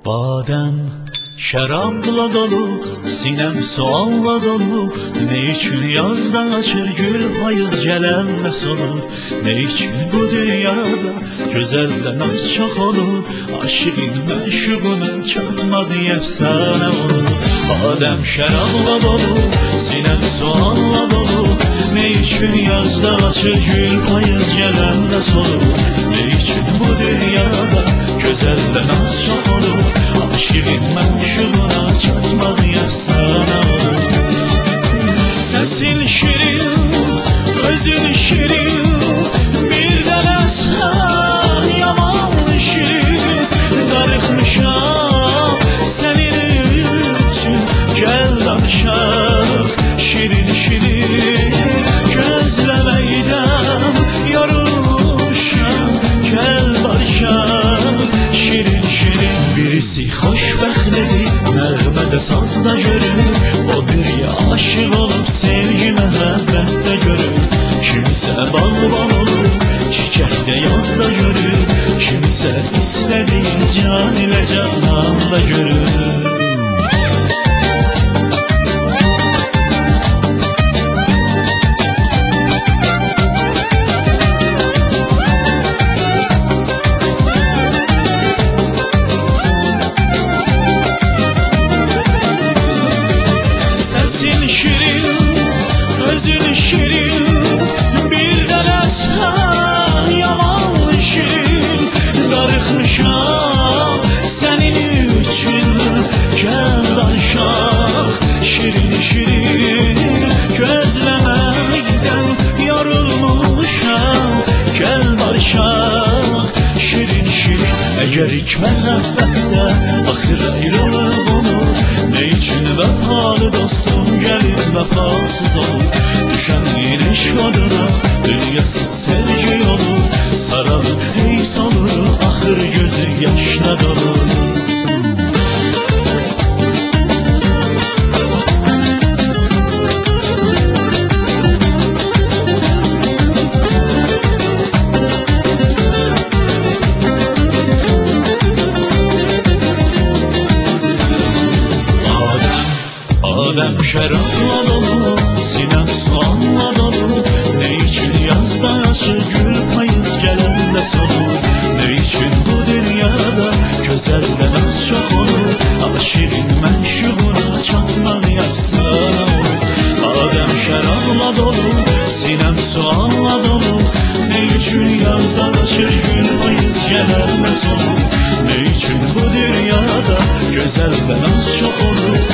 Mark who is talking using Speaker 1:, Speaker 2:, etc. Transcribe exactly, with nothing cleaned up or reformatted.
Speaker 1: Badem şarapla dolu, sinem soğanla dolu. Ne için yazdan açır gül payız gelen solur? Ne için bu dünyada güzelden az çok olur? Aşığın meşhubuna çatmadı efsane olur. Badem şarapla dolu, sinem soğanla dolu. Ne için yazdan açır gül payız gelen solur? Ne için bu dünyada güzelden az çok olur? Aşığın meşhubuna çatmadı efsane olur. Sesin şirin, özün şirin, birden esna yaman şirin. Darıkmışam senin için, gel danışak şirin şirin. Gözlemeyden yorulmuşam, gel barışak şirin şirin. Birisi hoşbəxtlidir, nəğmədə sazda görür. O bir aşık olup sevgi məhəbbətdə görür. Kimsə bağban olur, çiçəkdə yazda görür. Kimsə istədiyi can ilə cananda görür. Şirin şirin, gözlemekten yorulmuşam, gel barışak şirin şirin. Eğer ilk məhəbbətdə axır ayrılıq olur, ne için vəfalı dostum gəlib vəfasız olur? Düşən iriş oduna dünyasız sevgi olur, saralır heys olur, axır gözü yaşla dolur. Badem şarapla dolu, sinem soğanla dolu. Ne için yazda açır gül payız gelen de solur? Ne için bu dünyada güzelden az çok olur? Aşığın menşubuna çatmak efsane olur. Badem şarapla dolu, sinem soğanla dolu. Ne için yazda açır gül payız gelen de solur? Ne için bu dünyada güzelden az çok olur?